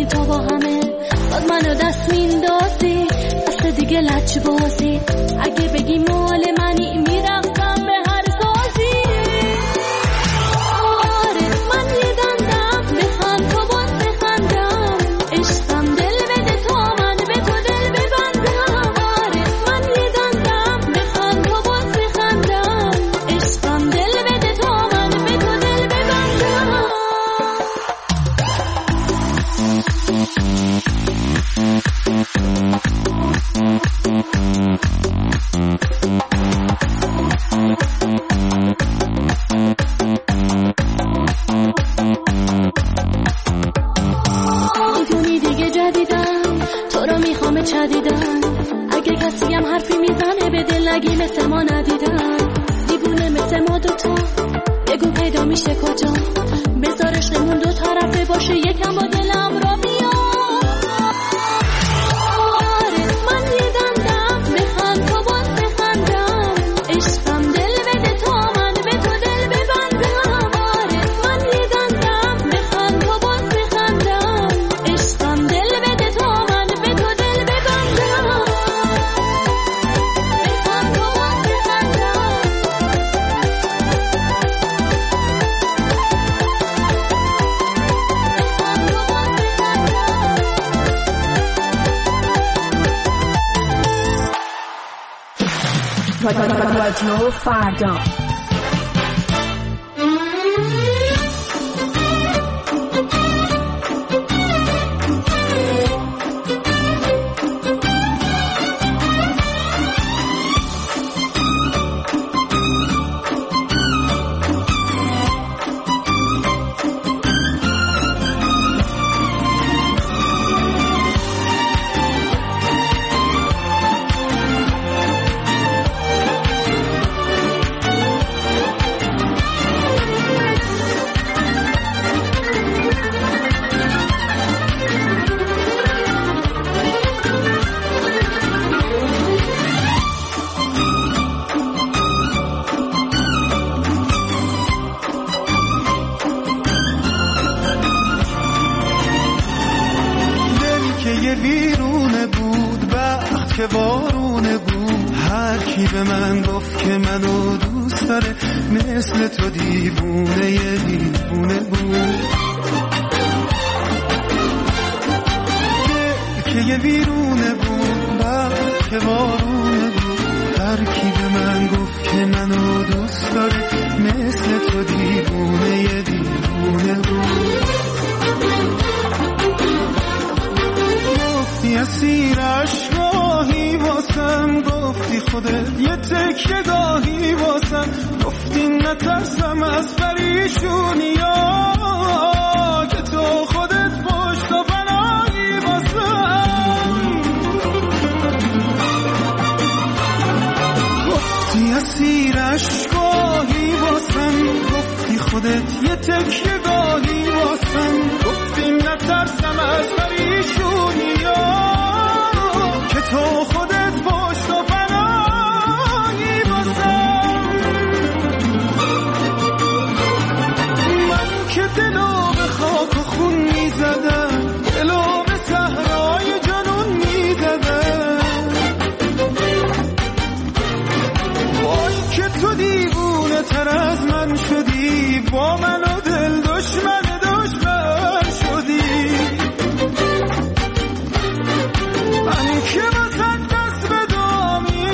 تو با همه باز منو دست میندازی دست دیگه لج بازی اگه بگی مال منی میرفتم به هر سازی آره من یه دندم بخند تو باز بخندم عشقم دل بده تا من به تو دل ببندم آره من یه دندم بخند تو باز بخندم عشقم دل بده تا من به تو دل ببندم میدونی دیگه جدیدم تو رو میخوام چدیدم اگه کسی هم حرفی میزنه به دل نگی مثل ما ندیدم دیوونه مثل ما دوتا بگو پیدا میشه کجا بذارش نمون دو طرفه باشه یکم با دلم را بیا آره من یه دندم بخند تو باز بخندم عشقم دل بده تا من به تو دل ببندم آره من یه دندم بخند تو باز بخندم عشقم دل بده تا من به تو دل ببندم بخند تو باز بخندم رادیو فردا ویرونه بود وقت که بارونه بود هر کی به من گفت که منو دوست داره مثل تو دیوونه یه دیوونه بود که یه ویرونه بود وقت که بارونه بود هر کی به من گفت که منو دوست داره مثل تو دیوونه یه دیوونه بود اسیر عشقاهی واسم گفتی خودت یه تکیه گاهی واسم گفتی نترسم از پریشونیا که تو خودت پشت و پناهی واسم گفتی اسیر عشقاهی واسم گفتی خودت یه تکیه گاهی واسم گفتی نترسم از پریشونیا که تو خودت پشت و پناهی واسم من که دلو به خاک و خون میزدم دلو به صحرای جنون میزدم وای که تو دیوونه تر از من شدی با من و دل دشمن شدی من که واسه دست به دعا می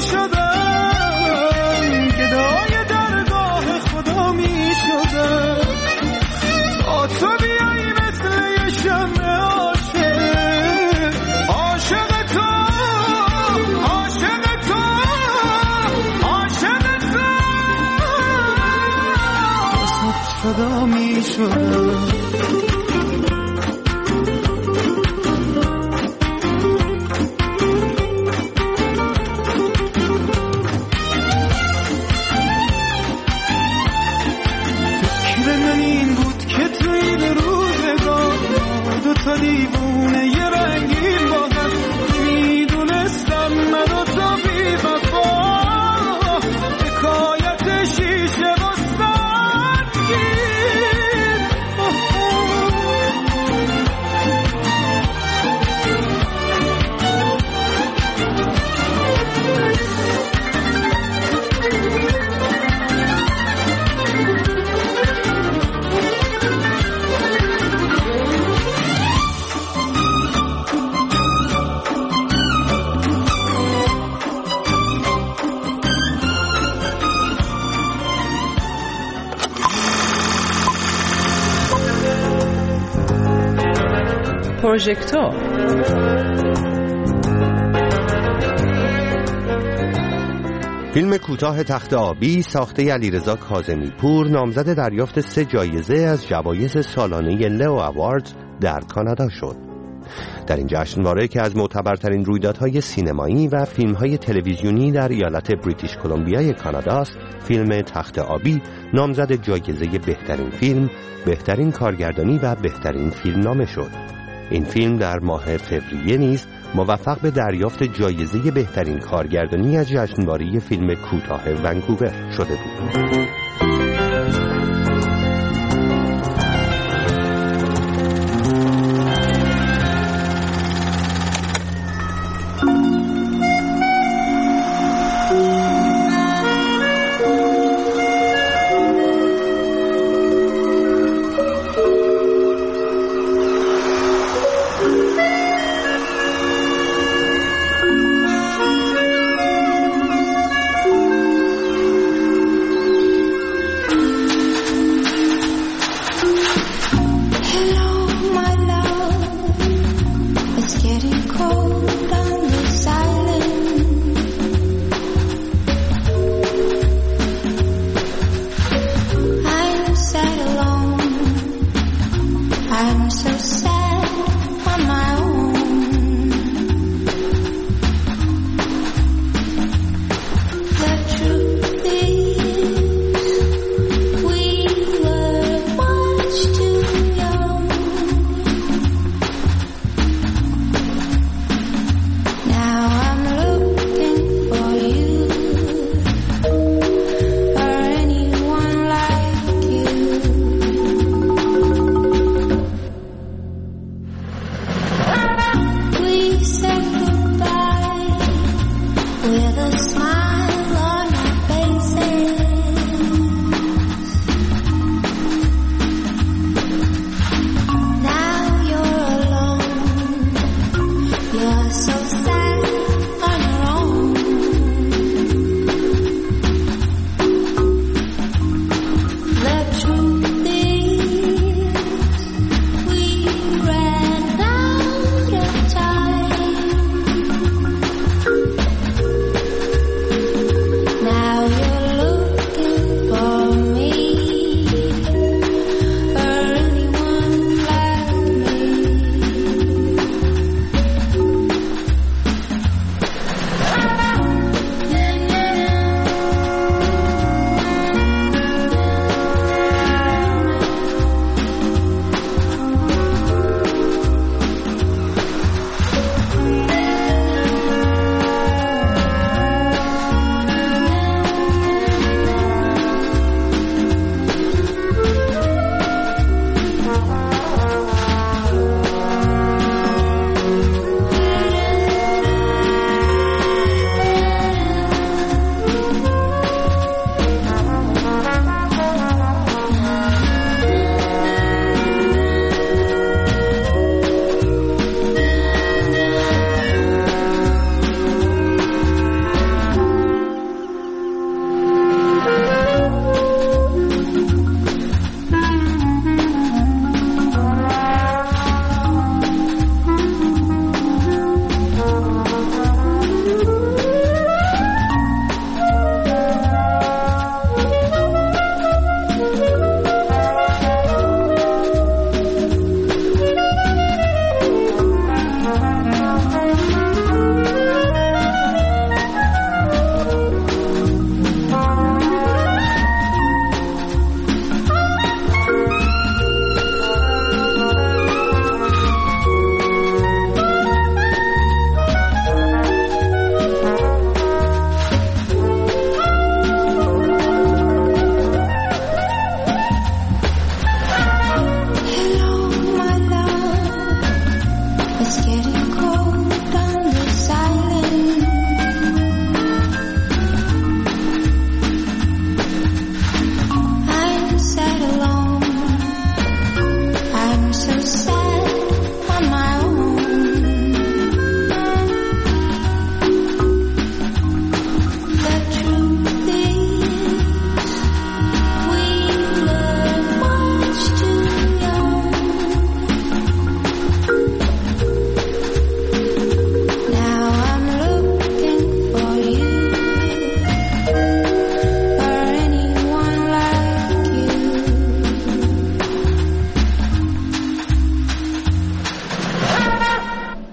شدم گدای درگاه خدا می شدم تا تو بیایی مثل یه شمع عاشق عاشق تو عاشق تو عاشق تو واسه فدا می شدم تا دیوونه یه رنگین با هم میدونستم من و تو بی وفا حکایت شیشه و سنگین پروژکتور. فیلم کوتاه تخت آبی ساخته علیرضا کاظمی پور نامزد دریافت 3 جایزه از جوایز سالانه لئو اواردز در کانادا شد. در این جشنواره که از معتبرترین رویدادهای سینمایی و فیلم‌های تلویزیونی در ایالت بریتیش کلمبیای کانادا است، فیلم تخت آبی نامزد جایزه بهترین فیلم، بهترین کارگردانی و بهترین فیلمنامه شد. این فیلم در ماه فوریه نیز موفق به دریافت جایزه بهترین کارگردانی از جشنواره فیلم کوتاه ونکوور شده بود.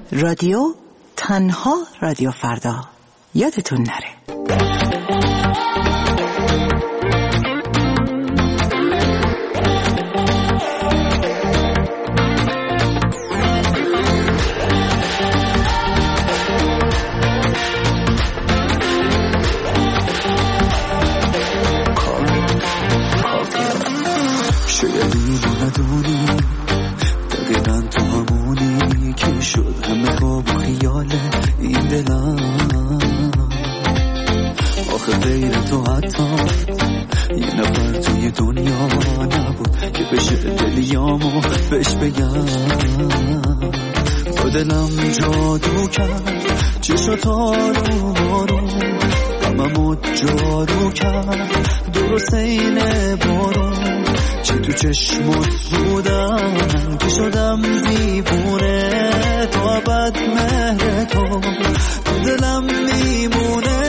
رادیو تنها رادیو فردا، یادتون نره. بهش بگم تو دلم جادو کرد، چشات آروم آروم غممو جارو کرد، درست اینه بارون چی تو چشمت بودم که شدم دیوونه، تو ابد مهر تو دلم میمونه.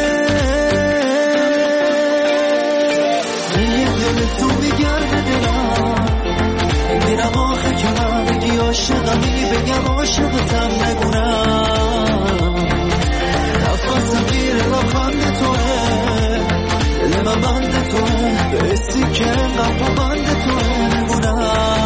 یه دل تو میگرده دلم، میرم آخه که من بگی عاشقمی، بگم عاشقتم نگونم، نفسم گیره لبخند توه، دل من بند توه، بسی که قلب بند توه نگونم.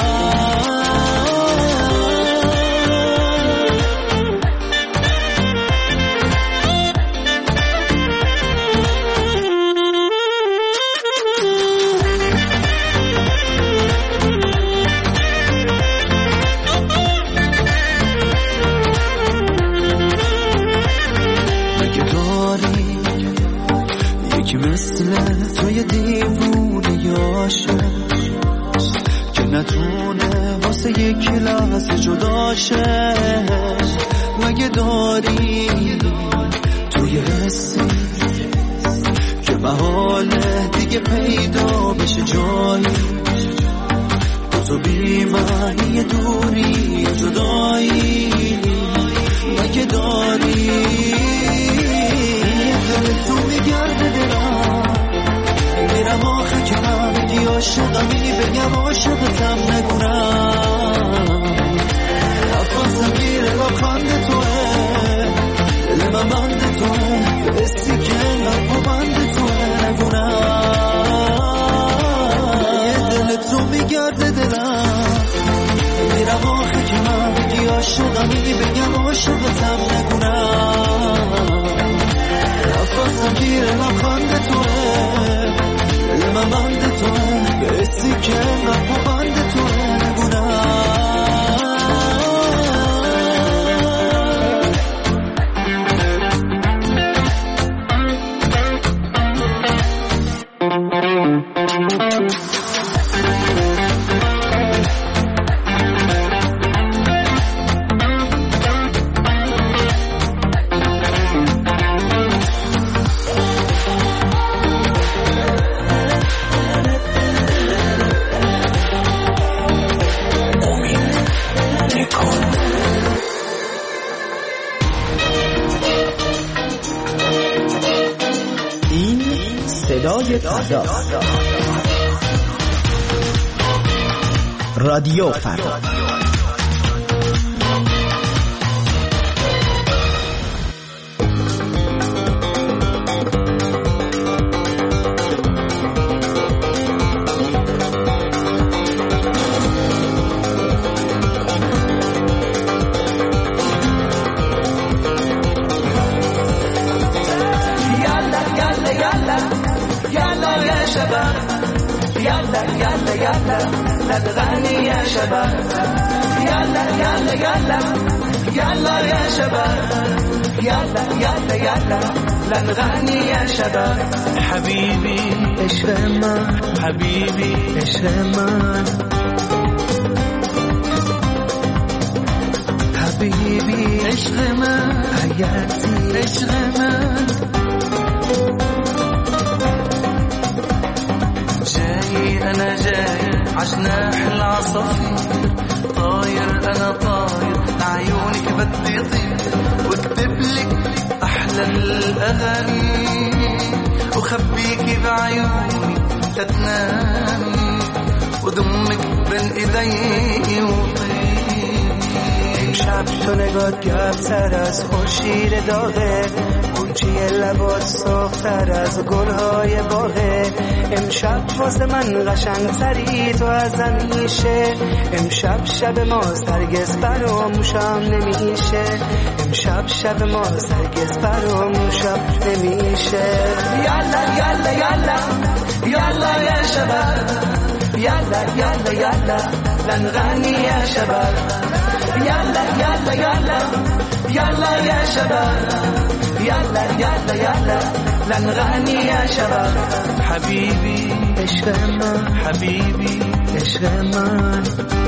توی دیوونه یاشه که نتونه واسه یک لحظه جداشه، مگه داری توی حسی که محاله دیگه پیدا بشه جایی، تو بی معنی دوری جدایی، مگه داری دل تو میگرده دلم، میرم آخه که من بگی عاشقمی، بگم عاشقتم نگونم، نفسم گیره لبخند توه، دل من بند توه، بسی که لب بند توه نگونم. یه دل تو میگرده دلم، میرم آخه که من بگی عاشقمی، بگم عاشقتم نگونم، نفسم گیره لبخند توه، دل من بند توه، بسی که لب بند توه نگونم. رادیو فردا. نغني يا شباب، يلا يلا يلا يلا يا شباب، يلا يلا يلا نغني يا شباب. حبيبي عشق من، حبيبي عشق من، حبيبي عشق من، حياتي عشق من، جاي أنا جاي عجناح العصافير، طاير أنا طاير لعيونك بدي طير، واكتب لك أحلى الأغاني، وخبيكي بعيوني تتنامي، وضمك بين إيدي وطير. امشب تو نگات گرم‌تر از خورشید داغه، گوچی لبات سرخ‌تر از گل‌های باغه. امشب واسه من قشنگ‌تری تو از همیشه، امشب شب ماست هرگز فراموشم نمیشه، امشب شب ماست هرگز فراموشم نمیشه. یالا یالا یالا یالا یا شباب، یالا یالا یالا لنغني يا شباب، يلا يلا يلا يلا يا شباب، يلا يلا يلا لنغني يا شباب. حبيبي عشق من، حبيبي عشق من،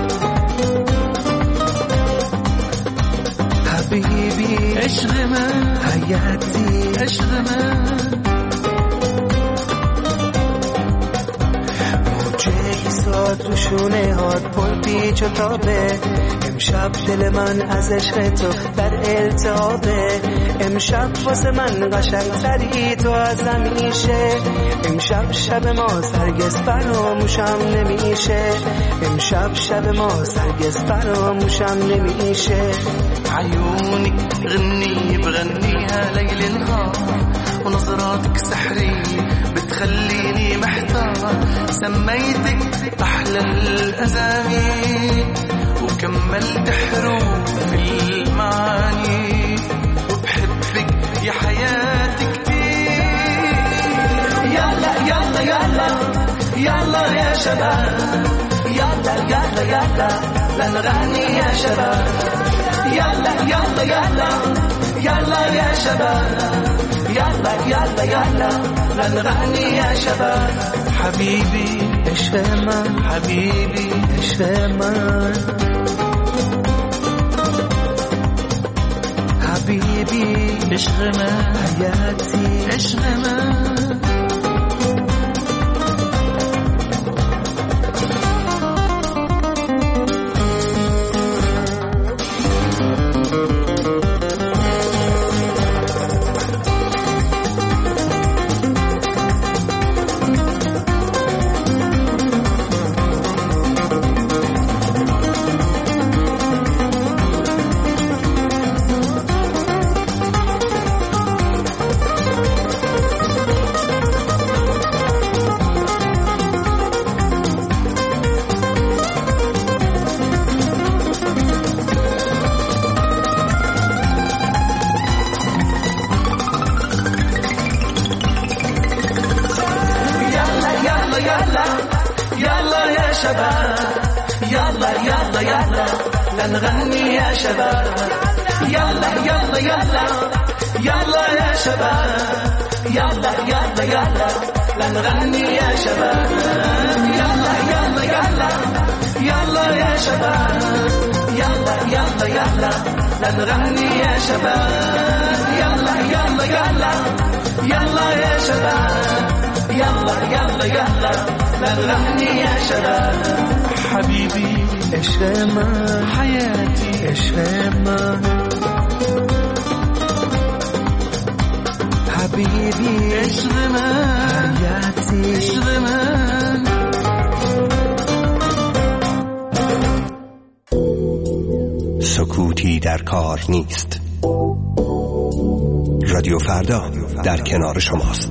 حبيبي عشق من، حياتي عشق من. تو شونه هات پر پیچ و تابه، امشب دل من از عشق تو در التهابه، امشب واسه من قشنگتری تو از همیشه، امشب شب ما هرگز فراموشم نمیشه، امشب شب ما هرگز فراموشم نمیشه. عيونك غني بغنيها ليل نهار، ونظراتك سحرية بتخليني محتار، سميتك أحلى الأسامي وكملت حروف المعاني، وبحبك يا حياتي كتير. يلا يلا يلا يلا يا شباب، يلا يلا يلا لنغني يا شباب، يلا يلا يلا يلا يا شباب، يلا يلا يلا لنغني يا شباب. حبيبي عشق من، حبيبي عشق من، حبيبي عشق من، حياتي عشق من. لنغني يا شباب، يلا يلا يلا يلا يا شباب، يلا يلا يلا لنغني يا شباب، يلا يلا يلا يلا يا شباب، يلا يلا يلا لنغني يا شباب، يلا يلا يلا يلا يا شباب، يلا يلا يلا لنغني يا شباب. حبيبي عشق من، حياتي عشق من، حبيبي عشق من، حياتي عشق من. سکوتی در کار نیست. رادیو فردا در کنار شماست.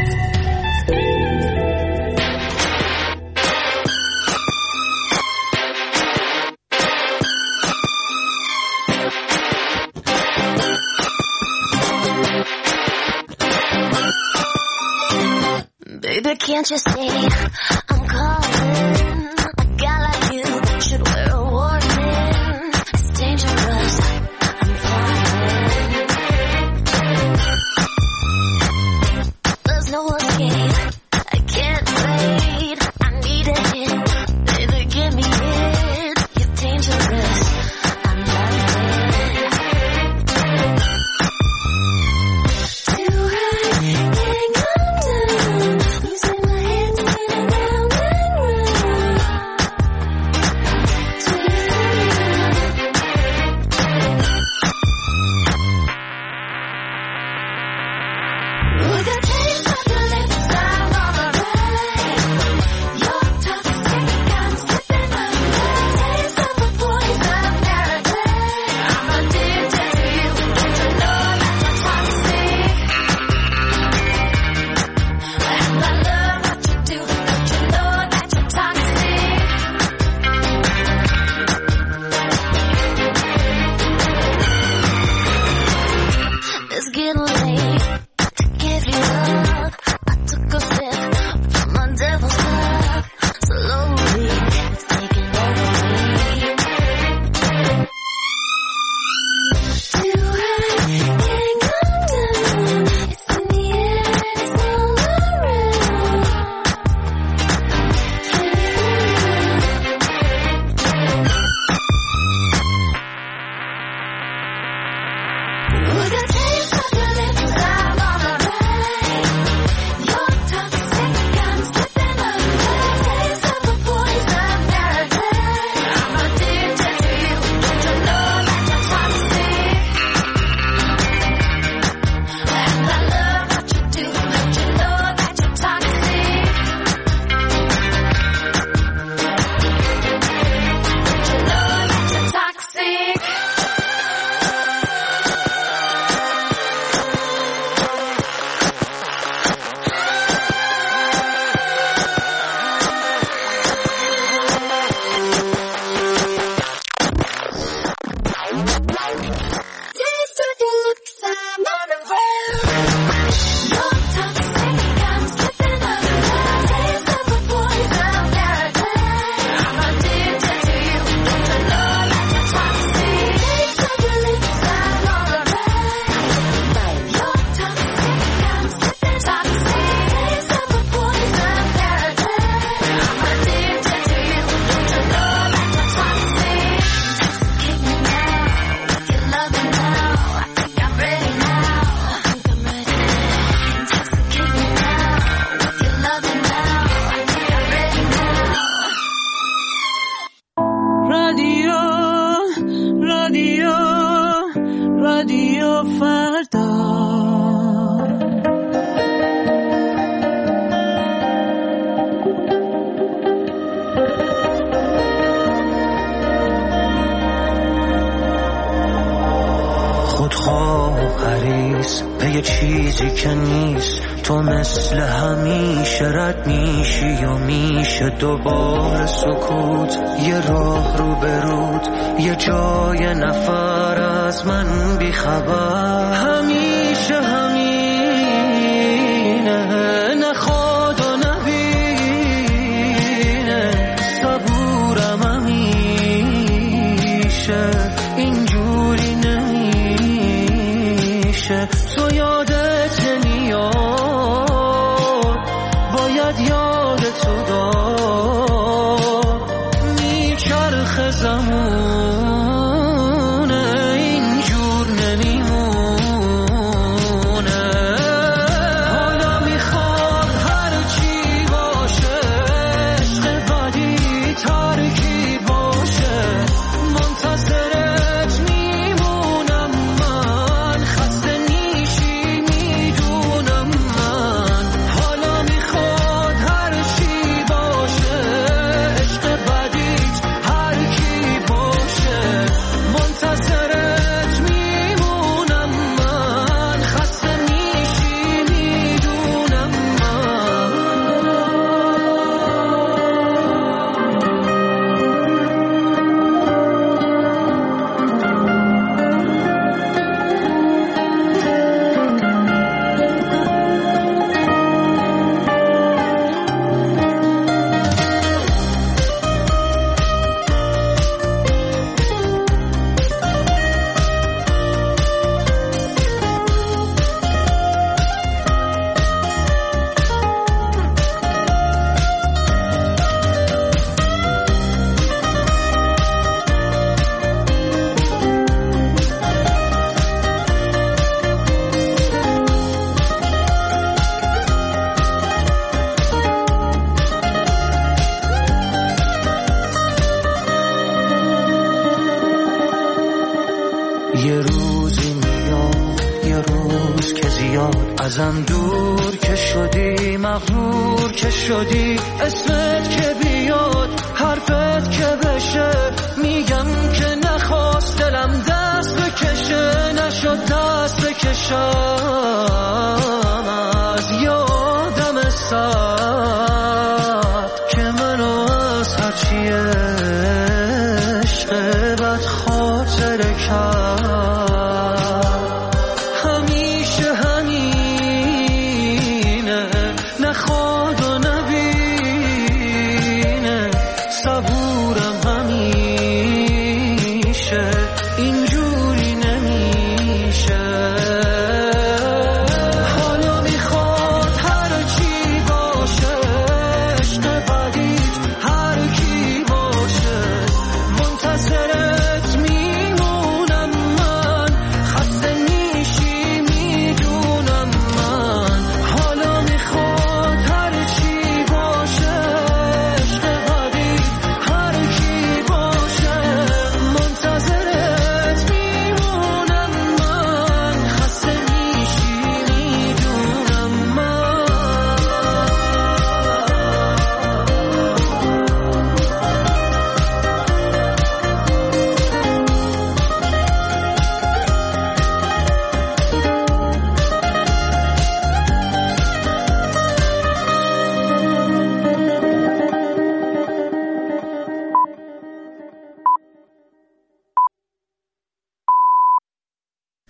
Baby, can't you see I'm calling? A guy like you should wear a warning. It's dangerous, I'm falling. There's no escape, I can't wait. I need a hit, baby, give me it. You're dangerous, I'm loving. Do I can't come down? Losing my head, spinning round. رادیو فردا. خودخواه و حریص به چیزی که نیست، تو مثل همیشه رد میشی و میشه دوباره سکوت، یه راه رو برود، یه جای نفر از من بیخبر، همیشه همینه، نخواد و نبینه، صبورم همیشه اینجوری نمیشه، تو یادت نمیاد، باید یادتو داد، میچرخ زمونه اینجور نمیمونه، حالا میخواد هر چی باشه، عشق بدی ترکی باشه، منتظرت میمونم من، خسته نیشی میدونم من، حالا میخواد هر چی باشه، عشق بدی هر کی باشه، منتظرت میمونم من، خسته نیشی میدونم یه روزی میاد، یه روز که زیاد ازم دور که شدی، مغرور که شدی، اسمت که بیاد، حرفت که بشه، میگم که نخواست دلم دست بکشه، نشد دست بکشه،